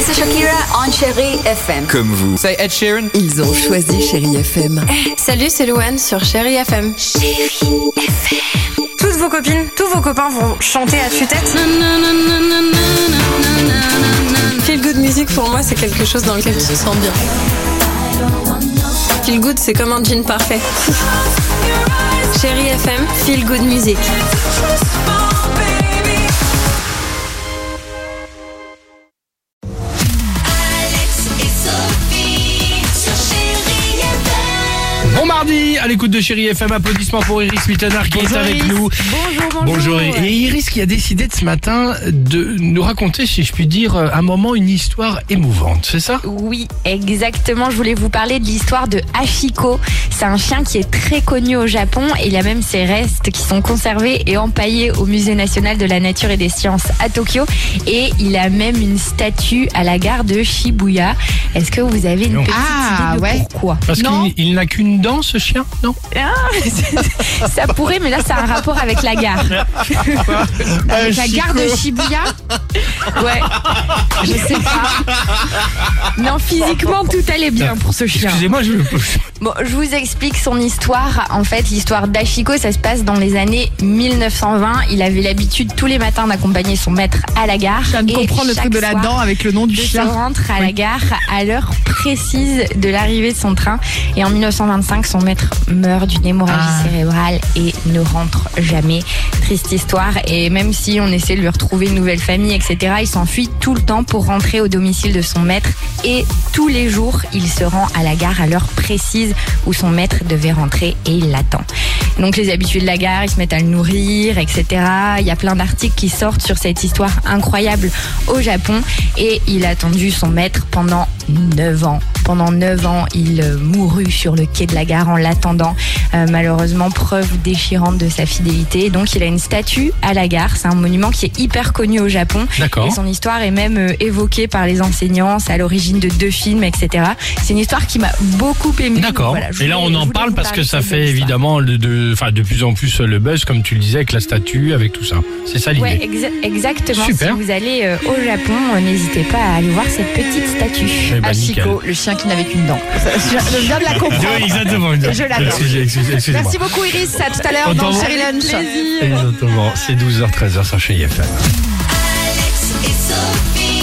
c'est Shakira on Chérie FM. Comme vous. C'est Ed Sheeran. Ils ont choisi Chérie FM. Salut, c'est Louane sur Chérie FM. Chérie FM. Toutes vos copines, tous vos copains vont chanter à tue-tête. Feel good music pour moi, c'est quelque chose dans lequel tu te sens bien. Feel good, c'est comme un jean parfait. Chérie FM, feel good music. Bon mardi, à l'écoute de Chérie FM, applaudissements pour Iris Mittenard qui est avec nous. Bonjour. Et Iris qui a décidé de ce matin de nous raconter, si je puis dire, un moment, une histoire émouvante, c'est ça? Oui, exactement. Je voulais vous parler de l'histoire de Hachiko. C'est un chien qui est très connu au Japon et il y a même ses restes qui sont conservés et empaillés au Musée national de la nature et des sciences à Tokyo. Et il a même une statue à la gare de Shibuya. Est-ce que vous avez une petite idée de pourquoi? Parce qu'il n'a qu'une dent, ce chien, non? Ça pourrait, mais là, ça a un rapport avec la gare. Avec la gare de Shibuya. Ouais, je sais pas. Non, physiquement, tout allait bien pour ce chien. Excusez-moi, Bon, je vous explique son histoire. En fait, l'histoire d'Hachiko, ça se passe dans les années 1920. Il avait l'habitude tous les matins d'accompagner son maître à la gare. Je viens de et comprendre le truc de la chaque dent soir, avec le nom du de chien. se rentre à la gare à l'heure précise de l'arrivée de son train. Et en 1925, son maître meurt d'une hémorragie cérébrale et ne rentre jamais. Triste histoire. Et même si on essaie de lui retrouver une nouvelle famille, etc., il s'enfuit tout le temps pour rentrer au domicile de son maître. Et tous les jours, il se rend à la gare à l'heure précise où son maître devait rentrer et il l'attend. Donc les habitués de la gare, ils se mettent à le nourrir, etc. Il y a plein d'articles qui sortent sur cette histoire incroyable au Japon. Et il a attendu son maître pendant 9 ans. Pendant 9 ans, il mourut sur le quai de la gare en l'attendant. Malheureusement, preuve déchirante de sa fidélité. Donc il a une statue à la gare. C'est un monument qui est hyper connu au Japon. D'accord. Et son histoire est même évoquée par les enseignants. C'est à l'origine de 2 films, etc. C'est une histoire qui m'a beaucoup émue. D'accord. Voilà, Et là, on en parle parce que ça fait évidemment de plus en plus le buzz, comme tu le disais, avec la statue, avec tout ça. C'est ça l'idée. Ouais, exactement. Super. Si vous allez au Japon, n'hésitez pas à aller voir cette petite statue. Eh ben, nickel. Hachiko, le chien qui n'avait qu'une dent. Je viens de la comprendre. Oui, exactement. Je l'adore. Excusez-moi. Merci beaucoup Iris, à tout à l'heure dans Chérie Lunch. Exactement. C'est 12h, 13h sur Chérie FM. Alex et Sophie.